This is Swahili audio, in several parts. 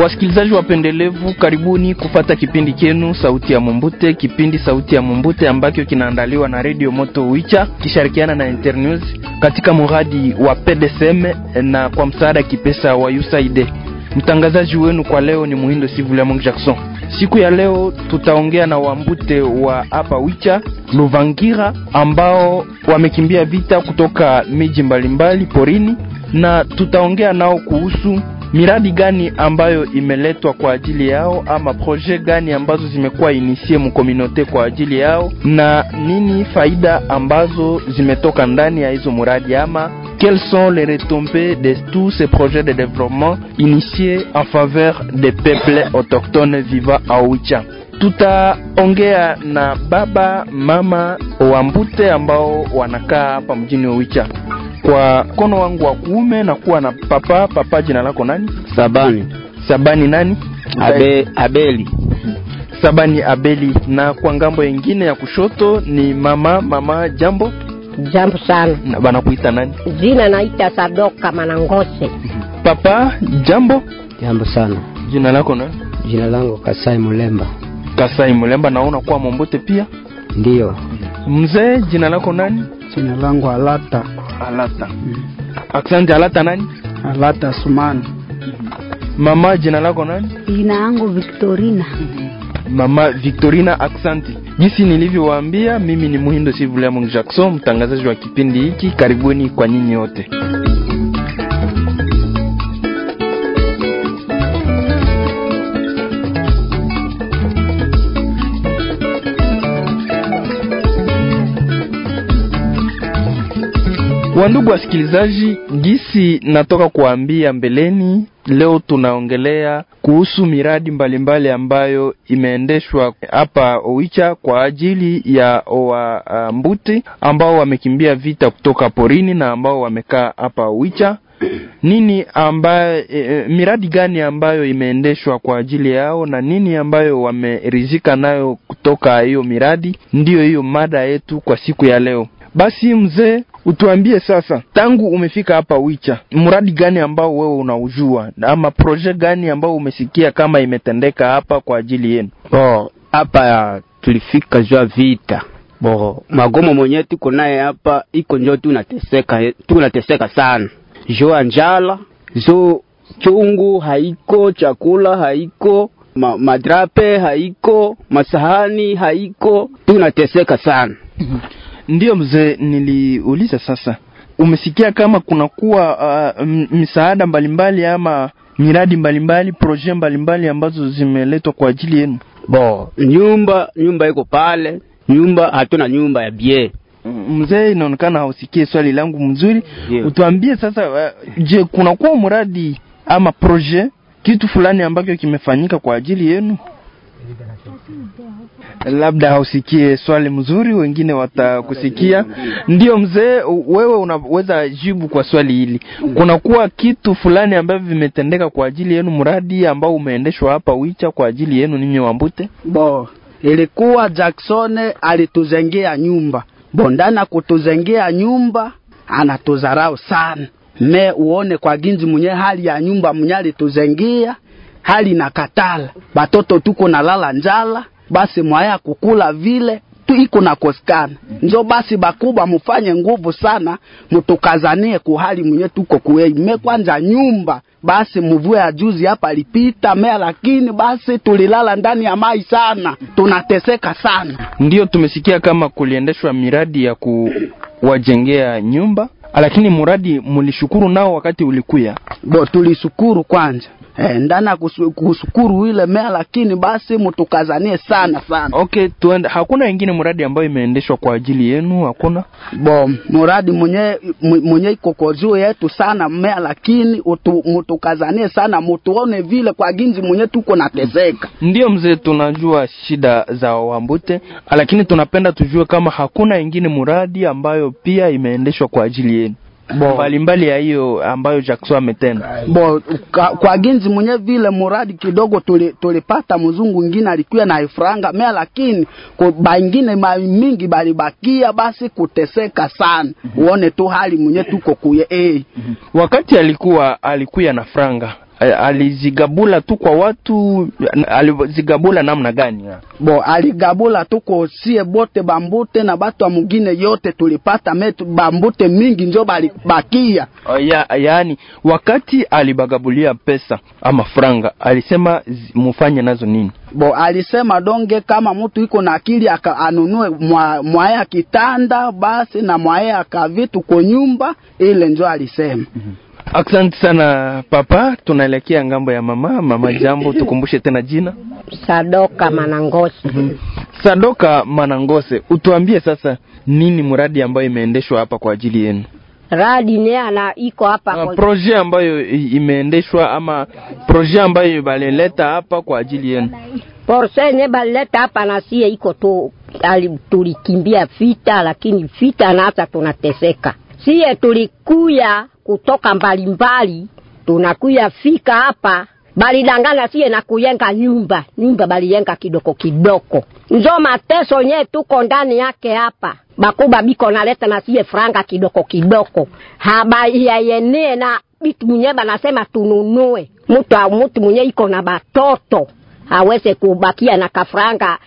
Wasikilizaji wapendelevu, karibuni kufata kipindi kenu Sauti ya Mumbute. Kipindi Sauti ya Mumbute ambacho kinaandaliwa na Radio Moto Wicha kishirikiana na Internews katika muradi wa PDSM na kwa msaada kipesa wa USAID. Mtangazaji wenu kwa leo ni Muhindo Sivuliamong Jackson. Siku ya leo tutaongea na Wambute wa hapa Wicha, Luvangira, ambao wamekimbia vita kutoka miji mbalimbali porini, na tutaongea nao kuhusu miradi gani ambayo imeletwa kwa ajili yao ama projet gani ambazo zimekuwa inisie mu communauté kwa ajili yao, na nini faida ambazo zimetoka ndani ya hizo muradi, ama quelles sont les retombées de tous ces projets de développement initiés en faveur des peuples autochtones vivant à Wicha. Tutaongea na baba mama Wambute ambao wanakaa hapa mjini Wicha. Kwa kono wangu wa kuume na kuwa na papa, jina lako nani? Sabani nani? Abeli. Sabani Abeli. Na kwa ngambo nyingine ya kushoto ni mama Jambo. Jambo sana. Na bana kuita nani? Jina naita Sadoka Manangose. Papa Jambo. Jambo sana. Jina lako nani? Jina langu Kasai Mulemba. Naona kwa Mombute pia? Ndio. Mzee, jina lako nani? Jina langu Alata. Asante. Alata nani? Alata Sumani. Mama, jina lako nani? Jina langu Victorina. Mama Victorina, asante. Jinsi nilivyowaambia, mimi ni Muhindo Sivuliamong Jackson, mtangazaji wa kipindi hiki. Karibuni kwa nyinyi wote. Wandugu wasikilizaji, gisi natoka kuambia mbeleni, leo tunaongelea kuhusu miradi mbalimbali ambayo imeendeshwa hapa Owicha kwa ajili ya Wambute ambao wamekimbia vita kutoka porini na ambao wamekaa hapa Owicha. Nini ambayo miradi gani ambayo imeendeshwa kwa ajili yao na nini ambayo wamerizika nayo kutoka hiyo miradi, ndio hiyo mada yetu kwa siku ya leo. Basi mzee, utuambie sasa, tangu umefika hapa Wicha, mradi gani ambao wewe unaujua ama project gani ambao umesikia kama imetendeka hapa kwa ajili yenu? Hapa tulifika jua vita. Magomo mwenye tuko naye hapa iko njoo tunateseka sana. Jua njala, chungu haiko, chakula haiko, madrape haiko, masahani haiko, tunateseka sana. Ndio mzee, niliuliza sasa, umesikia kama kunakuwa misaada mbalimbali ama miradi mbalimbali, projet mbalimbali ambazo zimeletwa kwa ajili yenu? Nyumba iko pale, hatuna nyumba ya bie. Mzee, inaonekana hausikie swali langu mzuri. Yeah. Utuambie sasa, je, kunakuwa mradi ama projet, kitu fulani ambacho kimefanyika kwa ajili yenu? Labda hausikie swali mzuri, wengine watakusikia. Ndio mzee, wewe unaweza jibu kwa swali hili. Kunakuwa kitu fulani ambavyo vimetendeka kwa ajili yenu, mradi ambao umeendeshwa hapa Wicha kwa ajili yenu ninyi Wambute? Ilikuwa Jackson alituzengea nyumba. Ndana kutuzengea nyumba anatuzarau sana. Uone kwa ginzi mwenye hali ya nyumba mwenye alituzengea, hali na katala. Batoto tuko na lala njala, basi mwaya kukula vile tu iko na koskana. Njo basi bakuba mufanye nguvu sana, mutukazanie kuhali mwenye tuko kuwe. Kwanza nyumba, basi mvua ya juzi hapa lipita lakini basi tulilala ndani ya mai sana, tunateseka sana. Ndio tumesikia kama kuliendeshwa miradi ya kuwajengea nyumba, lakini muradi mulishukuru nao wakati ulikuya? Tulishukuru kwanza. Ndana kushukuru ile lakini basi mutukazanie sana. Okay, tuende. Hakuna wengine muradi ambayo imeendeshwa kwa ajili yenu? Hakuna? Muradi mwenye iko kwa juu yetu sana lakini mutukazanie sana, mutuone vile kwa ginzi mwenye tuko nateseka. Ndio mzee, tunajua shida za Wambute, lakini tunapenda tujue kama hakuna wengine muradi ambayo pia imeendeshwa kwa ajili yenu mbalimbali ya hiyo ambayo Jackson ametenda. Kwa ginzi mwenye vile muradi kidogo tulipata mzungu mwingine alikuwa na ifranga lakini kwa baingine mingi balibakia, basi kuteseka sana. Uone tu hali mwenye tuko kuye. Wakati alikuwa na franga, alizigabula tu kwa watu, alizigabula namna gani? Bo aligabula tu kwa sie bote bambute na batu wa mwingine yote tulipata metu bambute mingi njo bakia. Yaani wakati alibagabulia pesa ama franga alisema mufanye nazo nini? Bo alisema donge kama mtu iko na akili anunue mwaya kitanda basi na mwaya kavitu kwa nyumba ile njo alisema. Asante sana papa, tunaelekea ngambo ya mama jambo, tukumbushe tena jina. Sadoka Manangose. Sadoka Manangose, utuambie sasa nini mradi ambayo imeendeshwa hapa kwa ajili yenu? Radi ni ana iko hapa projet ambayo imeendeshwa ama projet ambayo balileta hapa kwa ajili yenu? Projet ne balileta hapa na sie iko tu tulikimbia vita, lakini vita na hata tunateseka. Sie tulikuya kutoka mbalimbali, tunakuya fika hapa, bali dangana sie na kuyenga nyumba baliyenga kidoko. Njo mateso nye tuko ndani yake hapa. Bakuba biko naleta na sie franga kidoko. Haba yayene na bitu mwenye banasema tununue. Mtu mwenye iko na batoto haweze kubakia na kafranga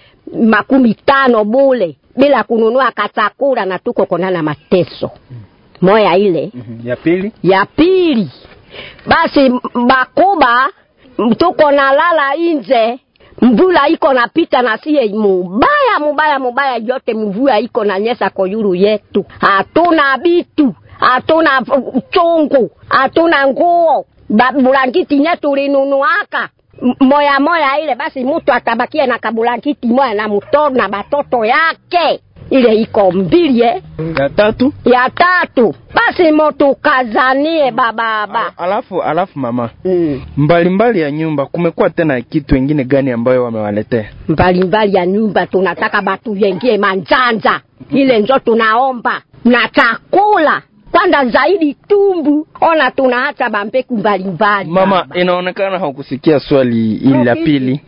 15 bule bila kununua katakura, na tuko konana mateso. Moya ile. Ya pili. Basi bakuba tuko na lala inje, mvula iko napita na sie mubaya yote, mvua iko na nyesa kwa yuru yetu. Hatuna bitu, hatuna chungu, hatuna nguo, bulangiti nyetu linunuaka moya ile. Basi mtu atabakia na kabulangiti moya na mtoto na batoto yake. Ile iko mbili ya tatu. Basi moto kazanie baba. Alafu mama. Mbalimbali ya nyumba kumekuwa tena kitu wengine gani ambayo wamewaletea? Mbalimbali ya nyumba tunataka batu yengie manjanja. Ile njo tunaomba na chakula. Kwanza zaidi tumbu, ona tunaacha bampeku mbalimbali. Mama, inaonekana haukusikia swali ili la pili.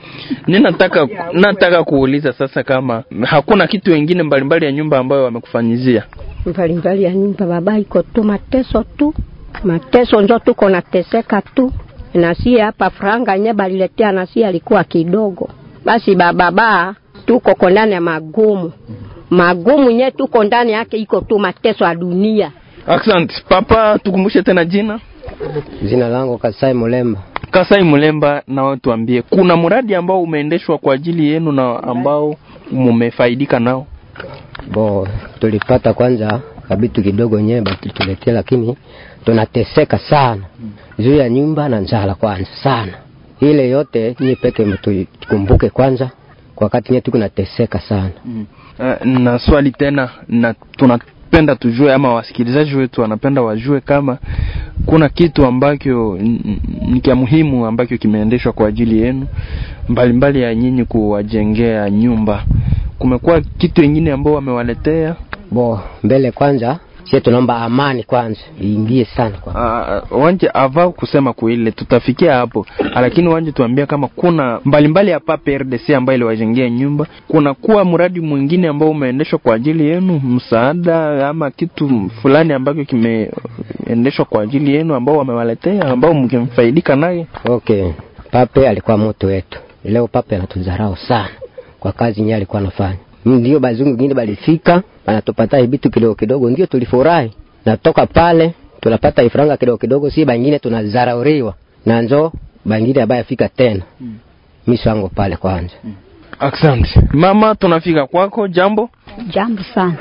Nataka kuuliza sasa kama hakuna kitu wengine mbalimbali ya nyumba ambayo wamekufanyizia. Mbalimbali ya nyumba baba iko tu mateso tu. Mateso njo tuko nateseka tu. Na si hapa franga nye baliletea na si alikuwa kidogo. Basi baba tuko kondani ya magumu. Magumu nye tuko ndani yake iko tu mateso ya dunia. Asante papa, tukumbushe tena jina. Jina langu Kasai Mulemba. Kasai Mulemba, na watu tuambie kuna mradi ambao umeendeshwa kwa ajili yenu na ambao mumefaidika nao? Bo tulipata kwanza kabitu kidogo nyewe batuletea, lakini tunateseka sana. Juu ya nyumba na njala kwanza sana. Ile yote ni peke mtukumbuke kwanza kwa wakati nyewe tuko nateseka sana. Na swali tena, na tunapenda tujue ama wasikilizaji wetu wanapenda wajue kama kuna kitu ambacho ni kia muhimu ambacho kimeendeshwa kwa ajili yenu mbalimbali ya nyinyi kuwajengea nyumba. Kumekuwa kitu kingine ambao wamewaletea? Bo mbele kwanza sisi tunaomba amani kwanza iingie sana kwa. Wanje avao kusema kuile tutafikia hapo, lakini wanje tuambia kama kuna mbalimbali hapa PRDC ambayo iliwajengea nyumba, kuna kuwa mradi mwingine ambao umeendeshwa kwa ajili yenu, msaada ama kitu fulani ambacho kimeendeshwa kwa ajili yenu ambao wamewaletea ambao mkimfaidika naye? Okay, Pape alikuwa moto wetu. Leo Pape anatudharau sana kwa kazi nyingi alikuwa anafanya. Ndio bazungu wengine balifika wanatupata vitu kidogo ndio tulifurahi, na toka pale tunapata ifranga kidogo, si bangine tunazarauriwa na njo bangine abaya fika tena. Misango pale kwanza. Asante mama, tunafika kwako. Jambo sana.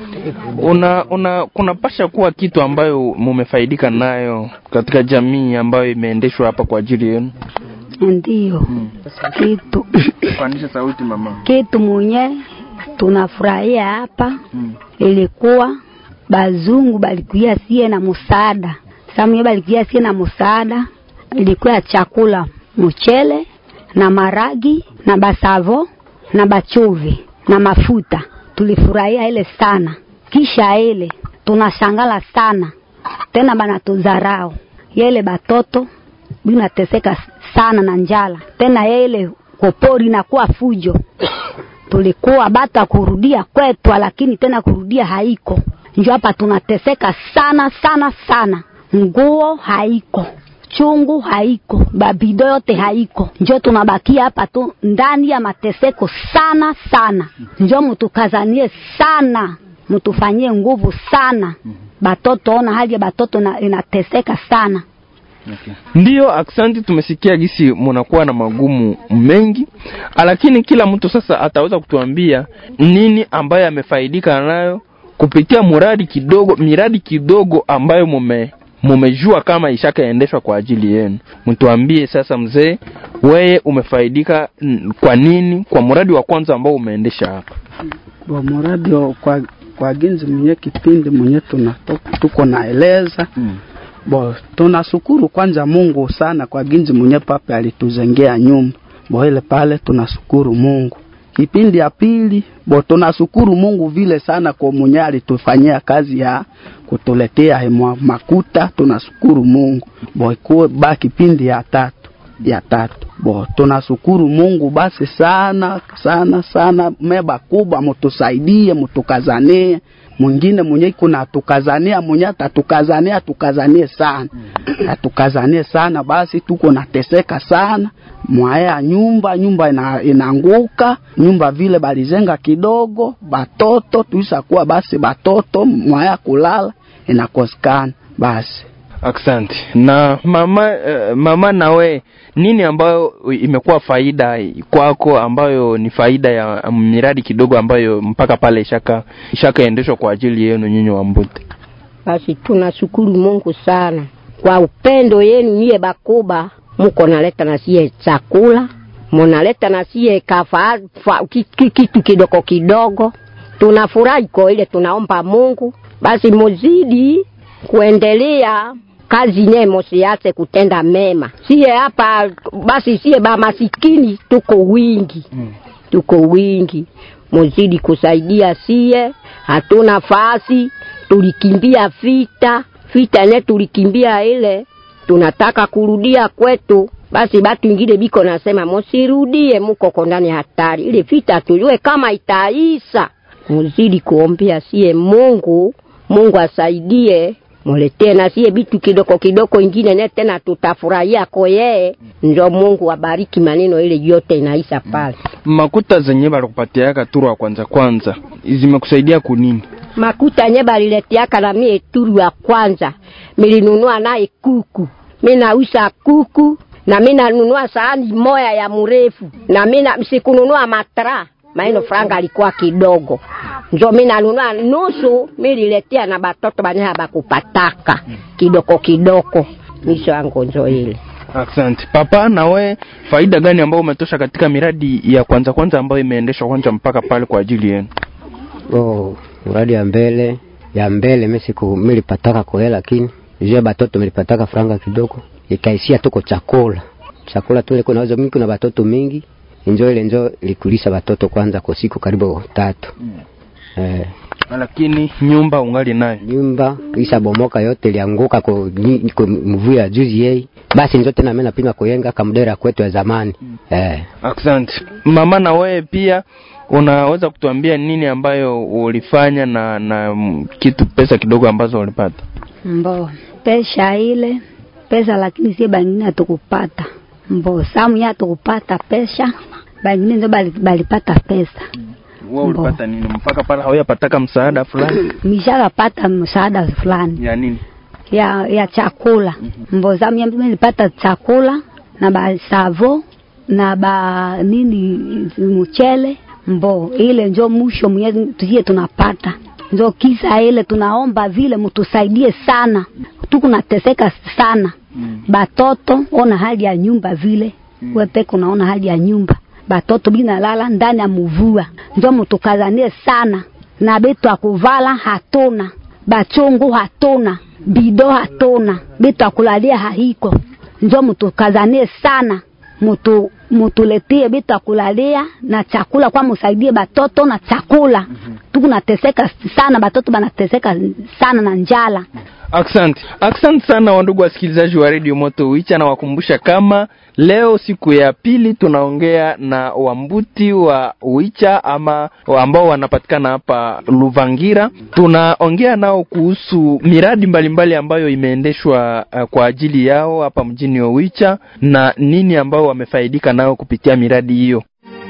Kuna pasha kuwa kitu ambayo mumefaidika nayo katika jamii ambayo imeendeshwa hapa kwa ajili yenu? Ndio. Kitu pandisha sauti mama. Kitu mwenye tunafurahia hapa ilikuwa bazungu balikuja sie na msaada. Samu balikuja sie na msaada, ilikuwa chakula, mchele na maragi na basavo na bachuvi na mafuta. Tulifurahia ile sana. Kisha ile tunashangala sana tena banatudharau. Yele batoto binateseka sana na njala. Tena yele kopori na kuwa fujo. Tulikuwa bata kurudia kwetu, lakini tena kurudia haiko. Njoo hapa tunateseka sana. Nguo haiko, bachungu haiko, babido yote haiko, njo tunabakia hapa tu ndani ya mateseko sana sana. Njo mtukazanie sana, mtufanyie nguvu sana. Batoto, ona hali ya batoto inateseka sana. Okay. Ndiyo, aksanti. Tumesikia gisi mnakuwa na magumu mengi, lakini kila mtu sasa ataweza kutuambia nini ambaye amefaidika nayo kupitia miradi kidogo ambayo mumejua kama ishakaendeshwa kwa ajili yenu. Mtuambie sasa, mzee, wewe umefaidika kwa nini kwa mradi wa kwanza ambao umeendesha hapa? Kwa mradi kwa ginzi mwenye kipindi mwenye tuko naeleza. Tunashukuru kwanza Mungu sana kwa ginzi mwenye papa alituzengea nyumba. Ile pale tunashukuru Mungu. Kipindi ya pili, tunashukuru Mungu vile sana kwa mwenye alitufanyia kazi ya kutuletea makuta. Tunashukuru Mungu. Ikuwe kipindi ya tatu. Tunashukuru Mungu basi sana sana sana. Meba kubwa mtusaidie, mtukazanie. Mwingine mwenye kuna tukazania, mwenye tukazanie sana. Tukazanie sana basi, tuko nateseka sana. Mwaya nyumba inaanguka, nyumba vile balizenga kidogo, batoto tuishakuwa basi batoto mwaya kulala inakosekana basi. Asante. Na mama nawe, nini ambayo imekuwa faida kwako, ambayo ni faida ya miradi kidogo ambayo mpaka pale ishakaendeshwa kwa ajili yenu nyinyi wa Mbute? Basi tunashukuru Mungu sana kwa upendo yenu nyie bakuba. Mko naleta na sie chakula, mnaleta na sie kitu kidogo. Tunafurahi kwa ile, tunaomba Mungu basi muzidi kuendelea kazi nyemo, siache kutenda mema. Sie hapa basi, sie ba masikini tuko wingi. Muzidi kusaidia sie, hatuna fasi, tulikimbia vita ne tulikimbia ile, tunataka kurudia kwetu. Basi batu ingine biko nasema msirudie, mko ndani hatari. Ile vita tujue kama itaisha. Muzidi kuombea sie Mungu asaidie, muletee na sie bitu kidogo ingine ne tena tutafurahia kwa yeye. Ndio Mungu abariki maneno ile yote inaisha pale. Makuta zenye balikupatia turu wa kwanza zimekusaidia kunini? Makuta nye baliletiaka na mie turu wa kwanza, milinunua naye kuku. Mimi nauza kuku, na mimi nanunua sahani moja ya mrefu, na mimi msikununua matra. Maino franga alikuwa kidogo. Njo mimi nanunua nusu, mililetea na batoto banya bakupataka kidogo. Misho yangu njo ile. Asante. Papa, na we faida gani ambayo umetosha katika miradi ya kwanza ambayo imeendeshwa kwanza mpaka pale kwa ajili yenu? Miradi ya mbele mimi nilipataka kwa, lakini je batoto nilipataka franga kidogo. Ikaishia tuko chakula tule kuna wazo mingi na batoto mingi. Njo likulisha batoto kwanza kwa siku karibu 3. Lakini nyumba ungali nayo? Nyumba isha bomoka yote, ilianguka kwa mvua juzi yeye. Basi njo tena mimi napima kuyenga kamdera kwetu ya zamani. Asante. Mama, na wewe pia unaweza kutuambia nini ambayo ulifanya na kitu pesa kidogo ambazo ulipata? Pesa lakini si bangine hatukupata. Samu ya tukupata pesa, bangine ndio balipata pesa. Wewe ulipata nini? Mpaka pala hawajapataka msaada fulani? Mishakapata msaada fulani. Ya nini? Ya chakula. Samu ya nilipata chakula na basavo na mchele. Ile ndio mwisho mwezi tuje tunapata. Ndio kisa ile tunaomba vile mtusaidie sana. Tuko nateseka sana. Batoto, ona hali ya nyumba vile. Wewe peke unaona hali ya nyumba. Batoto bina lala ndani ya mvua. Ndio mtukazanie sana. Na betu akuvala hatuna. Bachungu hatuna. Bido hatuna. Betu akulalia haiko. Ndio mtukazanie sana. Mutuletee betu akulalia na chakula, kwa msaidie batoto na chakula. Tuko nateseka sana, batoto banateseka sana na njala. Asante sana wandugu wasikilizaji wa Radio Moto Wicha, na wakumbusha kama leo siku ya pili tunaongea na Wambuti wa Wicha ama ambao wanapatikana hapa Luvangira. Tunaongea nao kuhusu miradi mbalimbali ambayo imeendeshwa kwa ajili yao hapa mjini wa Wicha na nini ambao wamefaidika nao kupitia miradi hiyo.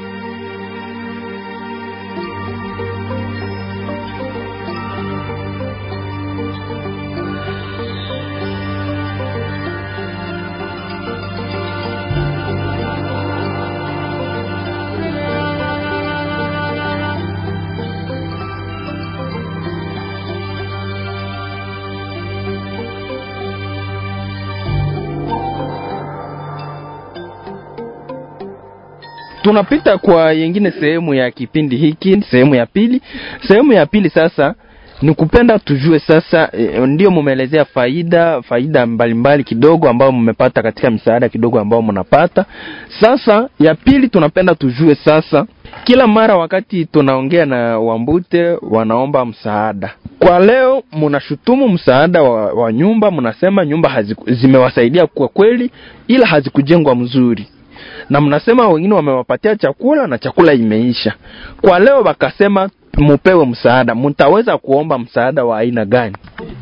Tunapita kwa yengine sehemu ya kipindi hiki, sehemu ya pili. Sehemu ya pili sasa ni kupenda tujue sasa, ndio mumeelezea faida mbalimbali kidogo ambao mmepata katika misaada kidogo ambao mnapata. Sasa ya pili tunapenda tujue sasa, kila mara wakati tunaongea na Wambute wanaomba msaada. Kwa leo mnashutumu msaada wa nyumba, mnasema nyumba zimewasaidia kwa kweli ila hazikujengwa mzuri. Na mnasema wengine wamewapatia chakula na chakula imeisha. Kwa leo wakasema mupewe msaada. Mtaweza kuomba msaada wa aina gani?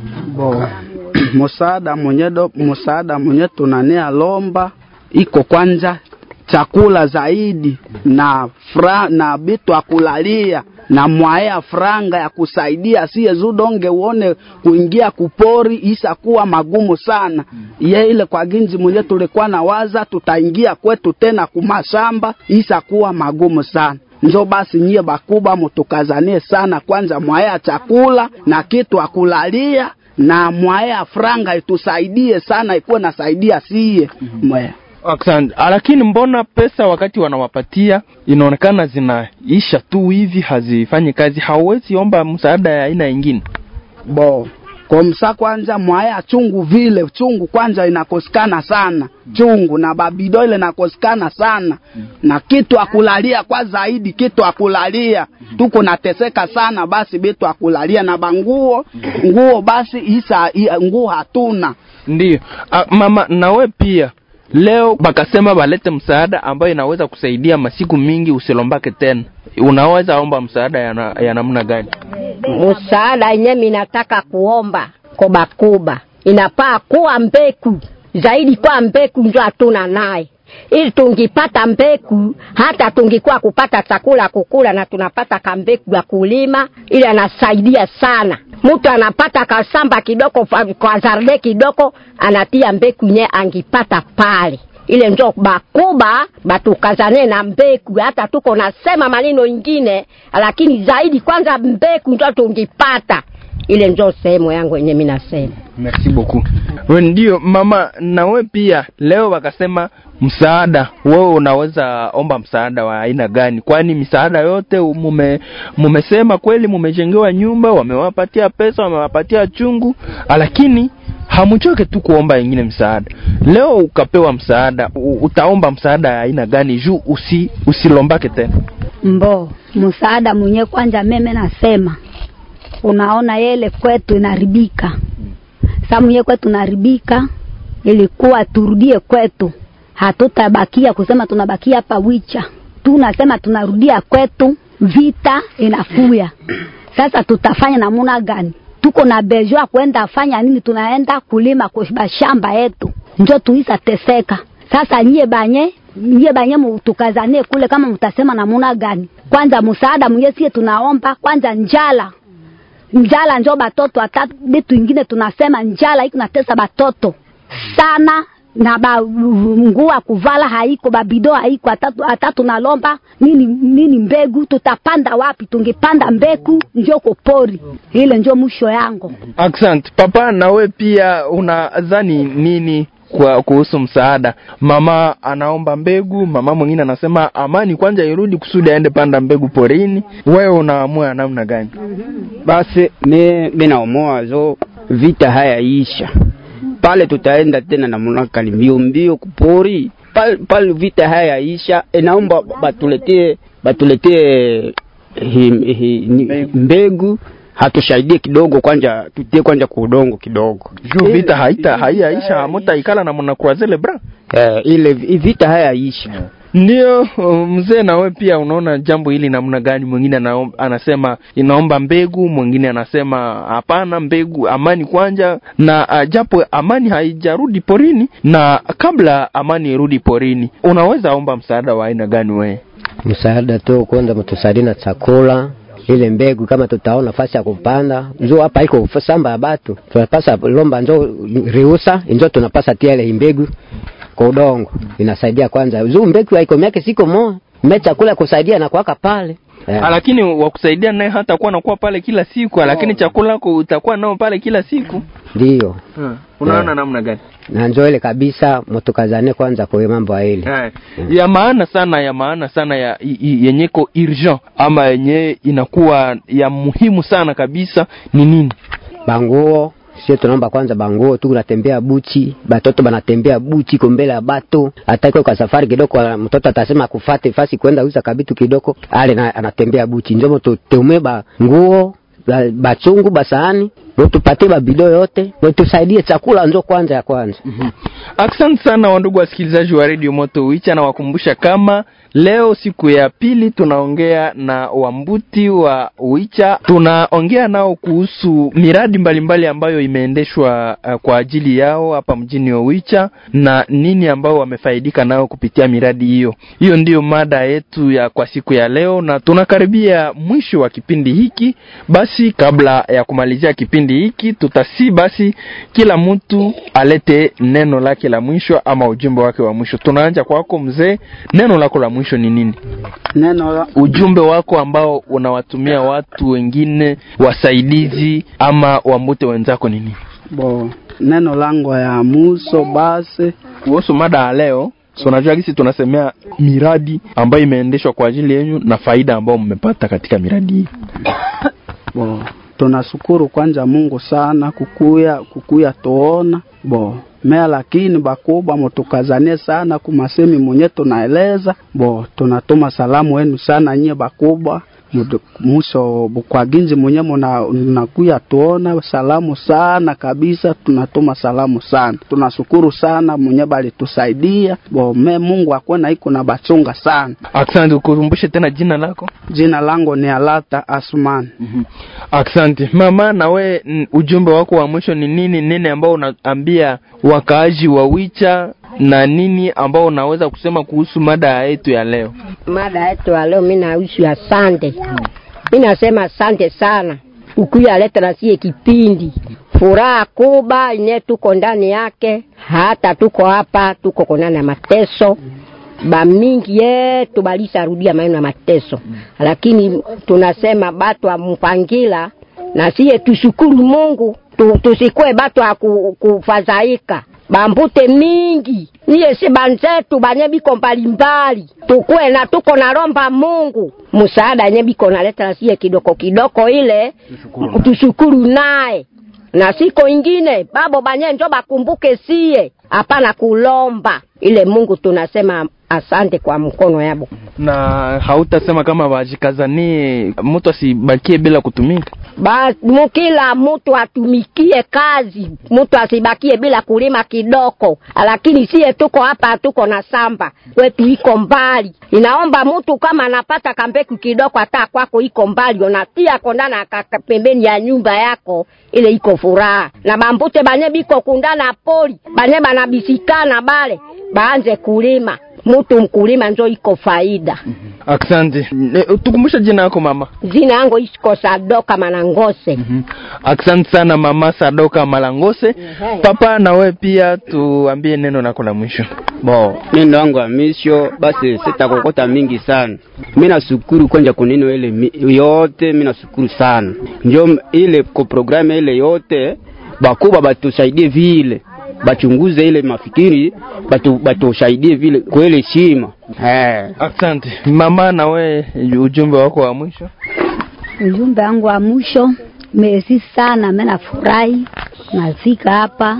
Msaada mwenye tunanea lomba iko kwanza chakula zaidi na bitu akulalia na mwaea franga ya kusaidia siye zudonge uone kuingia kupori isa kuwa magumu sana. Ile kwa ginzi mwenye tulikuwa na waza tutaingia kwetu tena kumashamba isa kuwa magumu sana. Njo basi nyie bakuba mutukazanie sana, kwanza mwaea chakula na kitu akulalia na mwaea franga itusaidie sana, ikuwe nasaidia siye mwea. Asante. Lakini mbona pesa wakati wanawapatia inaonekana zinaisha tu hivi, hazifanyi kazi? Hawezi omba msaada ya aina nyingine? Kwa msa kwanza mwaya chungu kwanza inakosekana sana. Chungu na babido ile inakosekana sana. Na kitu akulalia kwa zaidi, kitu akulalia. Tuko nateseka sana basi bitu akulalia na banguo. Nguo basi nguo hatuna. Ndiyo. Mama nawe pia leo bakasema balete msaada ambayo inaweza kusaidia masiku mingi usilombake tena. Unaweza omba msaada ya namna gani? Msaada yenyewe ninataka kuomba kwa bakuba inapaa kuwa mbeku zaidi, kwa mbeku ndio hatuna naye. Ili tungipata mbeku hata tungikuwa kupata chakula kukula na tunapata kambeku ya kulima, ili anasaidia sana. Mtu anapata kasamba kidogo kwa zarde kidogo anatia mbeku nye angipata pale. Ile ndio bakuba batukazane na mbeku, hata tuko nasema maneno ingine lakini zaidi kwanza mbeku ndio tungipata. Ile ndio sehemu yangu yenyewe mimi nasema. Merci beaucoup. Ndio mama, na wewe pia leo wakasema msaada, wewe unaweza omba msaada wa aina gani? Kwani misaada yote mumesema kweli mumejengewa nyumba, wamewapatia pesa, wamewapatia chungu, lakini hamuchoke tu kuomba wengine msaada. Leo ukapewa msaada, utaomba msaada ya aina gani juu usilombake tena? Msaada mwenye kwanza mimi nasema, unaona yele kwetu inaribika. Sasa mwenye kwetu inaribika, ilikuwa turudie kwetu. Hatutabakia kusema tunabakia hapa Wicha. Tunasema tunarudia kwetu, vita inakuya. Sasa tutafanya namna gani? Tuko na besoin kwenda fanya nini? Tunaenda kulima kwa shamba yetu. Ndio tuisa teseka. Sasa nyie banye mtukazane kule kama mtasema namna gani. Kwanza msaada mwenye sie tunaomba kwanza njala njo batoto, hata vitu vingine tunasema njala iko natesa batoto sana, na nguo kuvala haiko, babido haiko, hata tunalomba nini mbegu, tutapanda wapi? Tungepanda mbegu njo kopori. Ile njo mwisho yangu. Asante papa. Nawe pia unadhani nini kuhusu msaada? Mama anaomba mbegu, mama mwingine anasema amani kwanza irudi kusudi aende panda mbegu porini. Wewe unaamua namna gani? Basi mimi naamua zo vita hayaisha. Pale tutaenda tena na munaka mbio kupori. Pale vita hayaisha, naomba batuletee mbegu hatusaidie kidogo, kwanja tutie kwanja kwa udongo kidogo. Juu vita haiyaisha, mtaikala na mna croiser bras. Ile vita haiyaisha. Ndio mzee, na wewe pia unaona jambo hili namna gani? Mwingine anasema inaomba mbegu, mwingine anasema hapana, mbegu amani kwanja, na japo amani haijarudi porini, na kabla amani irudi porini unaweza omba msaada wa aina gani wewe? Msaada tu kwanza mtusaidie na chakula, ile mbegu kama tutaona nafasi ya kupanda. Ndio hapa iko samba ya batu, tunapasa lomba ndio riusa, ndio tunapasa tia ile mbegu kwa udongo. Inasaidia kwanza. Ndio mbegu haiko miaka siko moja, chakula kusaidia na kuwaka pale. Lakini wakusaidia naye hata kuwa nakuwa pale kila siku, lakini chakula utakuwa nao pale kila siku. Ndio. Unaona namna gani? Na ndio ile kabisa mtukazane kwanza kwa mambo ya ile. Ya maana sana ya yenyeko urgent ama yenye inakuwa ya muhimu sana kabisa ni nini? Banguo. Sisi tunaomba kwanza banguo tu, tunatembea buchi, batoto banatembea buchi kombele ya bato. Hata kwa safari kidogo mtoto atasema kufuate fasi kwenda uza kabitu kidogo, ale anatembea buchi. Ndio tutumeba nguo, bachungu, basahani, tupatie babido yote, tusaidie chakula ndio kwanza ya kwanza. Asante sana wandugu wasikilizaji wa Radio Moto Wicha, na wakumbusha kama leo siku ya pili tunaongea na Wambuti wa Wicha. Tunaongea nao kuhusu miradi mbalimbali ambayo imeendeshwa kwa ajili yao hapa mjini wa Wicha, na nini ambao wamefaidika nao kupitia miradi hiyo. Hiyo ndio mada yetu ya kwa siku ya leo, na tunakaribia mwisho wa kipindi hiki. Basi kabla ya kumalizia kipindi hiki, basi kila mtu alete neno lake la mwisho ama ujumbe wake wa mwisho. Tunaanza kwako mzee, neno lako la mwisho ni nini? Ujumbe wako ambao unawatumia watu wengine, wasaidizi ama wambute wenzako ni nini? Neno langu ya mwisho basi kuhusu mada ya leo. So unajua sisi tunasemea miradi ambayo imeendeshwa kwa ajili yenu na faida ambayo mmepata katika miradi hii. Tunashukuru kwanza Mungu sana kukuya tuona mea, lakini bakubwa mtukazane sana kumasemi mwenye tunaeleza. Tunatuma salamu wenu sana nyie bakubwa, muso kwa ginzi mwenye mnakuya tuona, salamu sana kabisa, tunatuma salamu sana. Tunashukuru sana mwenye bali tusaidia. Mungu akona iko na bachunga sana. Asante. Ukumbushe tena jina lako? Jina langu ni Alata Asman. Asante. Mama, na we ujumbe wako wa mwisho ni nini? Nini ambao unaambia wakaaji wa Wicha, na nini ambao unaweza kusema kuhusu mada yetu ya leo? Mada yetu ya leo mimi naishi asante. Mimi nasema asante sana. Ukuya leta na sie kipindi. Furaha kubwa ine tuko ndani yake. Hata tuko hapa tuko kondani ya mateso. Mingi yetu balisa rudia maneno ya mateso. Lakini tunasema batu wa mpangila na sie tushukuru Mungu. Tusikwe batu wa kufadhaika. Bambute mingi niye si banzetu banyebiko mbalimbali, tukue na tuko na romba Mungu msaada nyebiko naleta siye kidoko ile tushukuru naye, na siko ingine babo banye njo bakumbuke siye hapana kulomba ile Mungu. Tunasema asante kwa mkono yabo. Na hautasema kama wajikazanie mtu asibakie bila kutumika? Kila mtu atumikie kazi, mtu asibakie bila kulima kidoko. Lakini siye tuko hapa tuko na samba wetu iko mbali, inaomba mtu kama anapata kambeku kidoko hata kwako iko mbali, unatia kondana pembeni ya nyumba yako, ile iko furaha. Na bambute banye biko kundana poli banye banabisikana bale baanze kulima, mtu mkulima njo iko faida. Asante. Tukumbusha jina yako mama? Jina yangu iko Sadoka Malangose. Asante sana mama Sadoka Malangose. Papa, na wewe pia tuambie neno lako la mwisho. Neno langu la mwisho basi sitakokota mingi sana. Mimi nashukuru kwanza kwa neno ile yote, mimi nashukuru sana. Ndio ile kwa programu ile yote bakubwa batusaidie vile, bachunguze ile mafikiri, batusaidie vile kwa ile shima. Asante. Mama, na we ujumbe wako wa mwisho? Ujumbe wangu wa mwisho, mimi sana mimi nafurahi nafika hapa,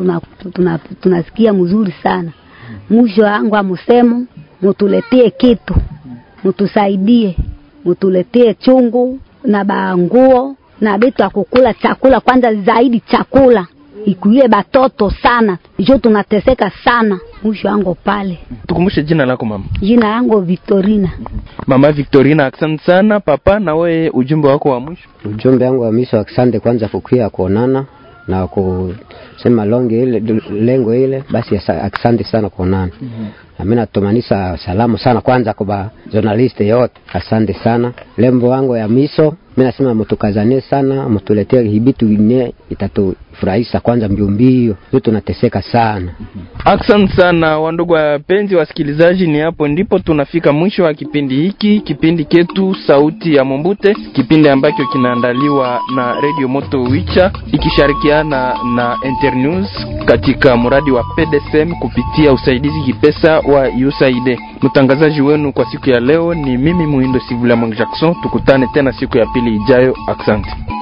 tunasikia mzuri sana. Mwisho wangu wa msemo, mtuletee kitu, mtusaidie, mtuletee chungu na banguo na betu akukula chakula kwanza, zaidi chakula ikuye batoto sana, jo tunateseka sana. Mwisho wangu pale. Tukumbushe jina lako mama. Jina langu Victorina. Mama Victorina, asante sana. Papa, na wewe ujumbe wako wa mwisho? Ujumbe wangu wa mwisho, asante kwanza kukia kuonana na kusema lengo ile, basi asante sana kuonana. Na mimi natumanisha salamu sana kwanza kwa journalist yote, asante sana. Lembo wangu ya miso, mimi nasema mtukazanie sana, mtuletee hibitu yenye itatufurahisha kwanza mbio, tunateseka sana. Asante sana wandugu wapenzi wasikilizaji, ni hapo ndipo tunafika mwisho wa kipindi hiki, kipindi ketu Sauti ya Mombute, kipindi ambacho kinaandaliwa na Radio Moto Wicha ikishirikiana na Internews katika mradi wa PDSM kupitia usaidizi kipesa wa USAID. Mtangazaji wenu kwa siku ya leo ni mimi Muhindo Sivula Mang Jackson. Tukutane tena siku ya pili ijayo. Asante.